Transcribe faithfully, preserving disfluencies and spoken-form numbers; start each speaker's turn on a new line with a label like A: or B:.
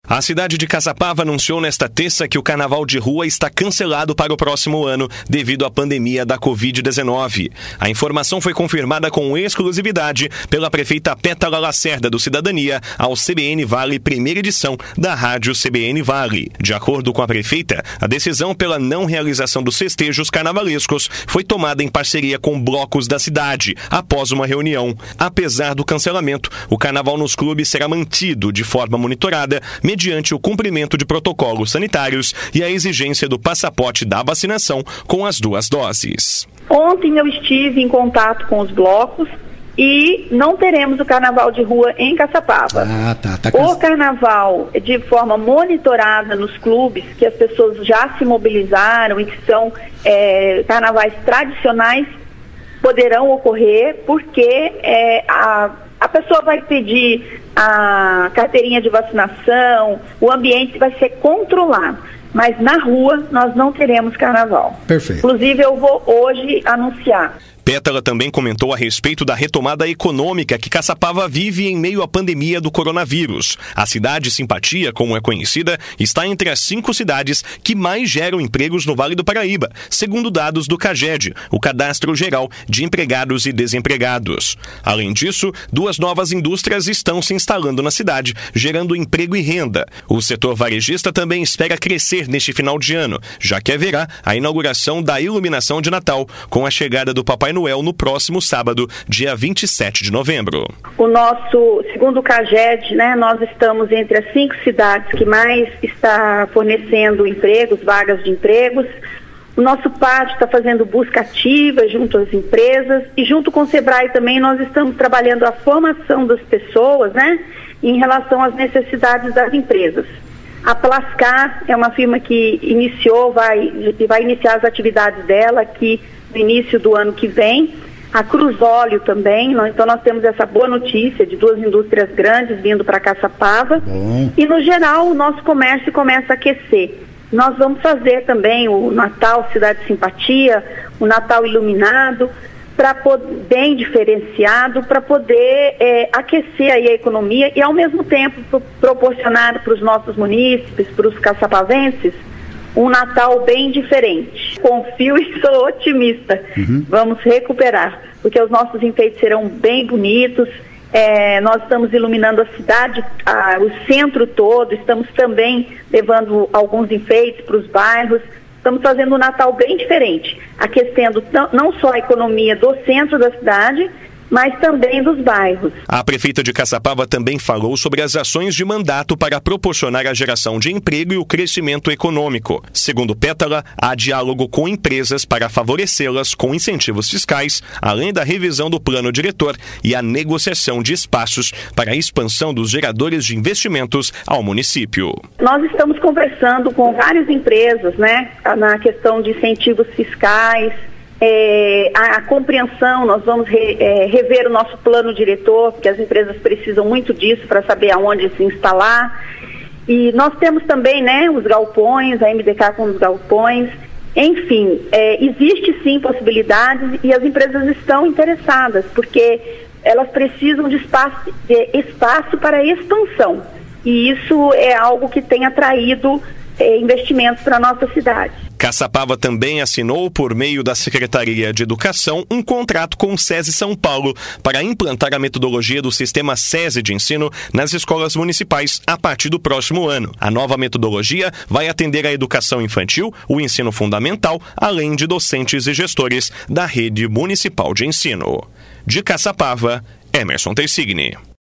A: A cidade de Caçapava anunciou nesta terça que o carnaval de rua está cancelado para o próximo ano devido à pandemia da covid dezenove. A informação foi confirmada com exclusividade pela prefeita Pétala Lacerda do Cidadania ao C B N Vale, primeira edição da Rádio C B N Vale. De acordo com a prefeita, a decisão pela não realização dos festejos carnavalescos foi tomada em parceria com blocos da cidade, após uma reunião. Apesar do cancelamento, o carnaval nos clubes será mantido de forma monitorada, mediante o cumprimento de protocolos sanitários e a exigência do passaporte da vacinação com as duas doses.
B: Ontem eu estive em contato com os blocos e não teremos o carnaval de rua em Caçapava.
C: Ah, tá, tá
B: o carnaval de forma monitorada nos clubes, que as pessoas já se mobilizaram e que são é, carnavais tradicionais, poderão ocorrer porque é, a A pessoa vai pedir a carteirinha de vacinação, o ambiente vai ser controlado, mas na rua nós não teremos carnaval.
C: Perfeito.
B: Inclusive eu vou hoje anunciar.
A: Pétala também comentou a respeito da retomada econômica que Caçapava vive em meio à pandemia do coronavírus. A cidade Simpatia, como é conhecida, está entre as cinco cidades que mais geram empregos no Vale do Paraíba, segundo dados do CAGED, o Cadastro Geral de Empregados e Desempregados. Além disso, duas novas indústrias estão se instalando na cidade, gerando emprego e renda. O setor varejista também espera crescer neste final de ano, já que haverá a inauguração da iluminação de Natal, com a chegada do Papai Noel no próximo sábado, dia vinte e sete de novembro.
B: O nosso, segundo o CAGED, né, nós estamos entre as cinco cidades que mais está fornecendo empregos, vagas de empregos. O nosso pátio está fazendo busca ativa junto às empresas e junto com o Sebrae também nós estamos trabalhando a formação das pessoas, né, em relação às necessidades das empresas. A Plascar é uma firma que iniciou, vai, vai iniciar as atividades dela aqui no início do ano que vem. A Cruzóleo também, então nós temos essa boa notícia de duas indústrias grandes vindo para Caçapava.
C: Bom.
B: E no geral o nosso comércio começa a aquecer. Nós vamos fazer também o Natal Cidade Simpatia, o Natal iluminado, para bem diferenciado, para poder é, aquecer aí a economia e ao mesmo tempo pro, proporcionar para os nossos munícipes, para os caçapavenses, um Natal bem diferente. Confio e sou otimista. Uhum. Vamos recuperar, porque os nossos enfeites serão bem bonitos. É, nós estamos iluminando a cidade, a, o centro todo, estamos também levando alguns enfeites para os bairros. Estamos fazendo um Natal bem diferente, aquecendo não só a economia do centro da cidade, mas também dos bairros.
A: A prefeita de Caçapava também falou sobre as ações de mandato para proporcionar a geração de emprego e o crescimento econômico. Segundo Pétala, há diálogo com empresas para favorecê-las com incentivos fiscais, além da revisão do plano diretor e a negociação de espaços para a expansão dos geradores de investimentos ao município.
B: Nós estamos conversando com várias empresas, né, na questão de incentivos fiscais. É, a, a compreensão, nós vamos re, é, rever o nosso plano diretor, porque as empresas precisam muito disso para saber aonde se instalar. E nós temos também, né, os galpões, a M D K com os galpões. Enfim, é, existe sim possibilidades e as empresas estão interessadas, porque elas precisam de espaço, de espaço para expansão. E isso é algo que tem atraído é, investimentos para a nossa cidade.
A: Caçapava também assinou, por meio da Secretaria de Educação, um contrato com o SESI São Paulo para implantar a metodologia do sistema SESI de ensino nas escolas municipais a partir do próximo ano. A nova metodologia vai atender a educação infantil, o ensino fundamental, além de docentes e gestores da rede municipal de ensino. De Caçapava, Emerson Teisigni.